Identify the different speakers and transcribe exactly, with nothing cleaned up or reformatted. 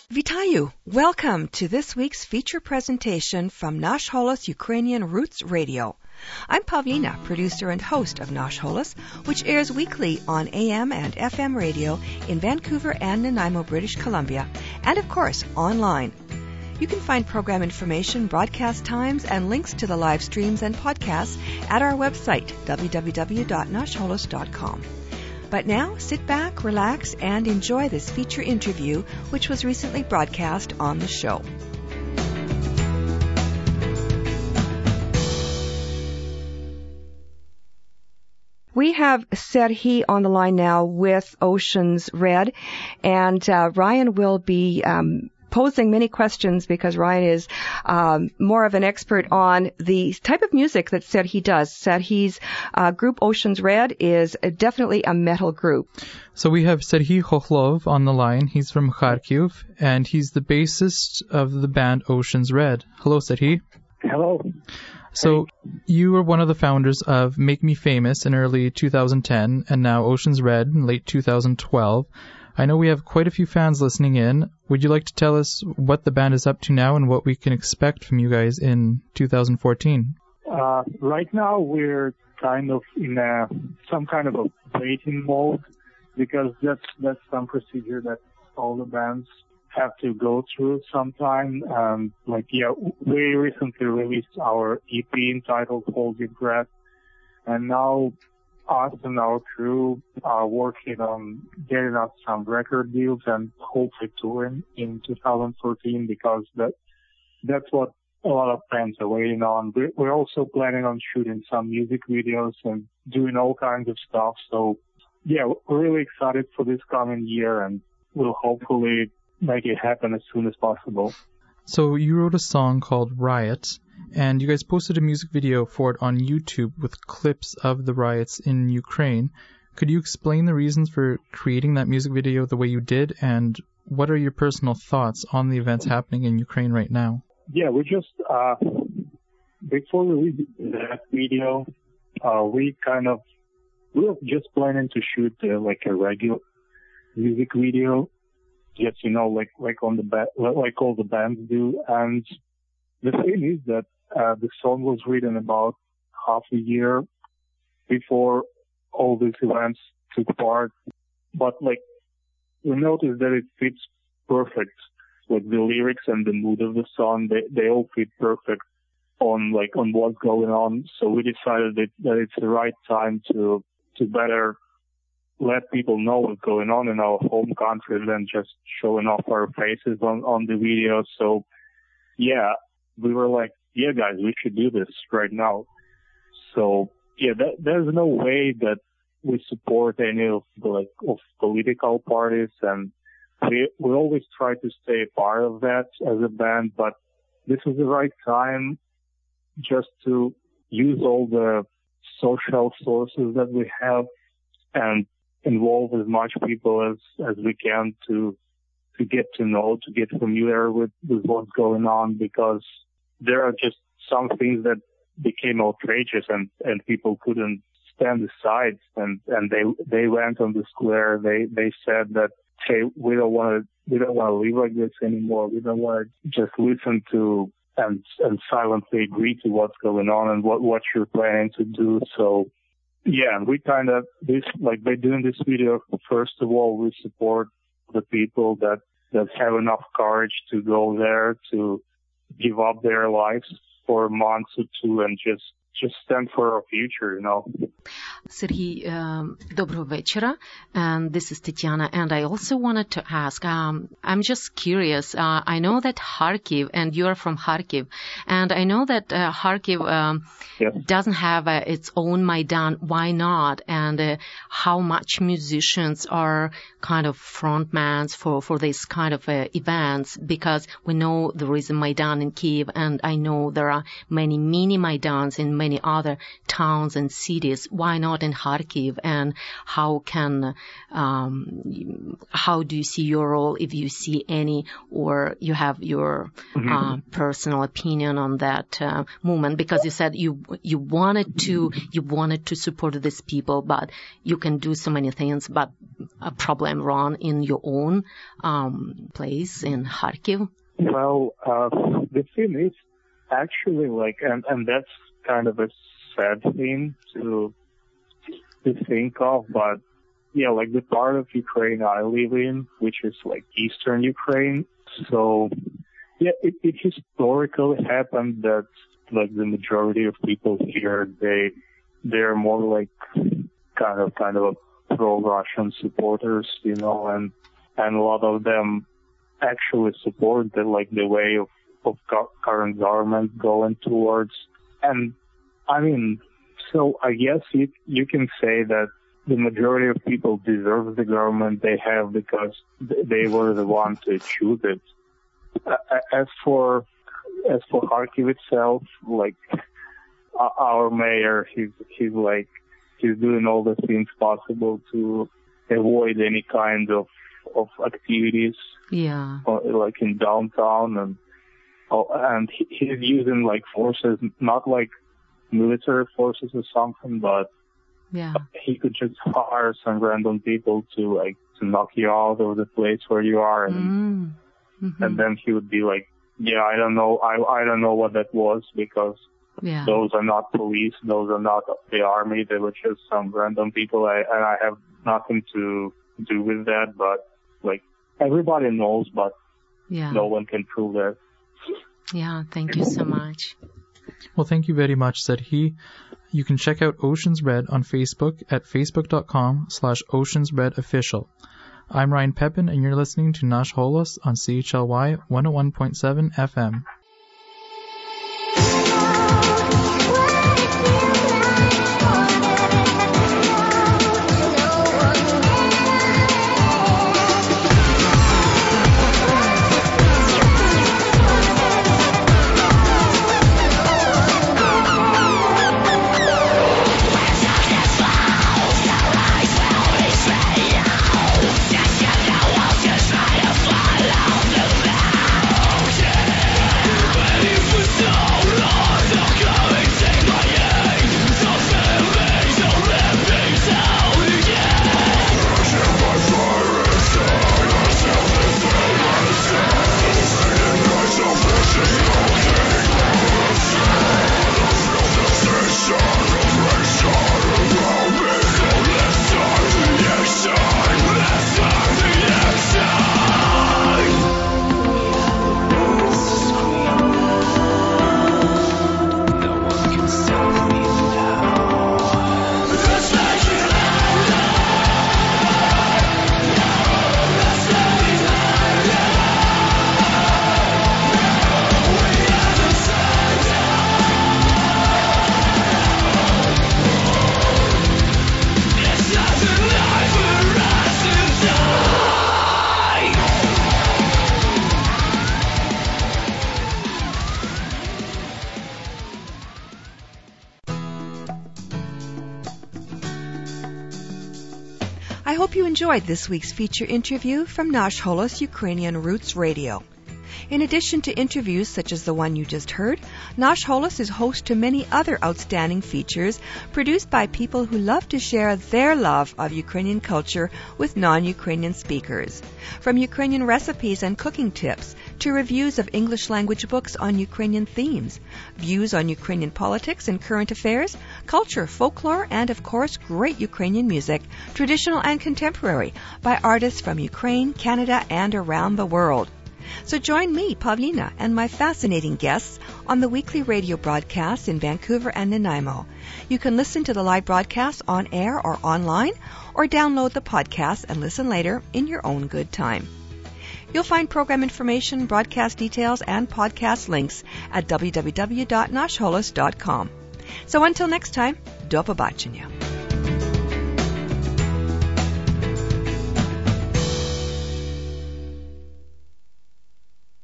Speaker 1: Vitayu, welcome to this week's feature presentation from Nash Holos Ukrainian Roots Radio. I'm Pavlina, producer and host of Nash Holos, which airs weekly on A M and F M radio in Vancouver and Nanaimo, British Columbia, and of course, online. You can find program information, broadcast times, and links to the live streams and podcasts at our website, w w w dot nash holos dot com. But now, sit back, relax, and enjoy this feature interview, which was recently broadcast on the show. We have Serhiy on the line now with Oceans Red, and uh, Ryan will be um, posing many questions because Ryan is um, more of an expert on the type of music that Serhiy does. Serhiy's uh, group Oceans Red is definitely a metal group.
Speaker 2: So we have Serhiy Khokhlov on the line. He's from Kharkiv, and he's the bassist of the band Oceans Red. Hello, Serhiy.
Speaker 3: Hello.
Speaker 2: So you were one of the founders of Make Me Famous in early two thousand ten, and now Oceans Red in late two thousand twelve. I know we have quite a few fans listening in. Would you like to tell us what the band is up to now and what we can expect from you guys in two thousand fourteen?
Speaker 3: Uh, right now we're kind of in a, some kind of a waiting mode because that's that's some procedure that all the bands have to go through sometime. Um, like, yeah, we recently released our E P entitled Hold Your Breath, and now us and our crew are working on getting us some record deals and hopefully touring in two thousand fourteen because that that's what a lot of fans are waiting on. We're also planning on shooting some music videos and doing all kinds of stuff. So, yeah, we're really excited for this coming year, and we'll hopefully make it happen as soon as possible.
Speaker 2: So you wrote a song called Riot, and you guys posted a music video for it on YouTube with clips of the riots in Ukraine. Could you explain the reasons for creating that music video the way you did, and what are your personal thoughts on the events happening in Ukraine right now?
Speaker 3: Yeah, we just, uh, before we released that video, uh, we kind of, we were just planning to shoot uh, like a regular music video, just, you know, like, like on the, ba- like all the bands do. And the thing is that uh, the song was written about half a year before all these events took part. But, like, we noticed that it fits perfect. Like, the lyrics and the mood of the song, they, they all fit perfect on, like, on what's going on. So we decided that, that it's the right time to, to better let people know what's going on in our home country than just showing off our faces on, on the video. So, yeah, we were like, yeah, guys, we should do this right now. So, yeah, that, there's no way that we support any of the, like, of political parties, and we, we always try to stay a part of that as a band, but this is the right time just to use all the social sources that we have and involve as much people as, as we can to, to get to know, to get familiar with, with what's going on, because there are just some things that became outrageous and, and people couldn't stand aside, and, and they, they went on the square. They, they said that, hey, we don't want to, we don't want to live like this anymore. We don't want to just listen to and, and silently agree to what's going on and what, what you're planning to do. So, yeah, we kind of, this, like, by doing this video, first of all, we support the people that, that have enough courage to go there, to give up their lives for a month or two and just, just stand for our future, you know.
Speaker 4: Serhiy, um, доброго вечера, and this is Tatiana, and I also wanted to ask, um, I'm just curious, uh, I know that Kharkiv, and you are from Kharkiv, and I know that uh, Kharkiv um, yes. doesn't have uh, its own Maidan. Why not? And uh, how much musicians are kind of frontmans for, for this kind of uh, events? Because we know there is a Maidan in Kiev, and I know there are many mini Maidans in many many other towns and cities. Why not in Kharkiv? And how can, um, how do you see your role, if you see any, or you have your mm-hmm. uh, personal opinion on that uh, movement? Because you said you you wanted to you wanted to support these people, but you can do so many things, but a problem run in your own um, place in Kharkiv.
Speaker 3: Well, uh, the thing is actually like, and, and that's kind of a sad thing to to think of, but yeah, like the part of Ukraine I live in, which is like eastern Ukraine, so yeah, it, it historically happened that like the majority of people here, they they're more like kind of kind of pro-Russian supporters, you know, and and a lot of them actually support the like the way of of current government going towards. And I mean, so I guess you you can say that the majority of people deserve the government they have because they were the ones to choose it. As for as for Kharkiv itself, like our mayor, he's he's like he's doing all the things possible to avoid any kind of of activities,
Speaker 4: yeah,
Speaker 3: like in downtown, and and he's using like forces, not like military forces or something, but
Speaker 4: yeah,
Speaker 3: he could just hire some random people to like to knock you out of the place where you are, and
Speaker 4: mm. mm-hmm.
Speaker 3: and then he would be like, yeah, I don't know, I I don't know what that was because
Speaker 4: yeah.
Speaker 3: those are not police, those are not the army, they were just some random people, I, and I have nothing to do with that, but like everybody knows, but
Speaker 4: yeah.
Speaker 3: no one can prove that.
Speaker 4: Yeah, thank you so much.
Speaker 2: Well, thank you very much, said he. You can check out Oceans Red on Facebook at facebook.com slash oceansredofficial. I'm Ryan Pepin, and you're listening to Nash Holos on C H L Y one oh one point seven F M.
Speaker 1: I hope you enjoyed this week's feature interview from Nash Holos Ukrainian Roots Radio. In addition to interviews such as the one you just heard, Nash Holos is host to many other outstanding features produced by people who love to share their love of Ukrainian culture with non-Ukrainian speakers. From Ukrainian recipes and cooking tips to reviews of English language books on Ukrainian themes, views on Ukrainian politics and current affairs, culture, folklore, and of course great Ukrainian music, traditional and contemporary, by artists from Ukraine, Canada, and around the world. So join me, Pavlina, and my fascinating guests on the weekly radio broadcasts in Vancouver and Nanaimo. You can listen to the live broadcasts on air or online, or download the podcast and listen later in your own good time. You'll find program information, broadcast details, and podcast links at w w w dot nash holos dot com. So until next time, do побачення.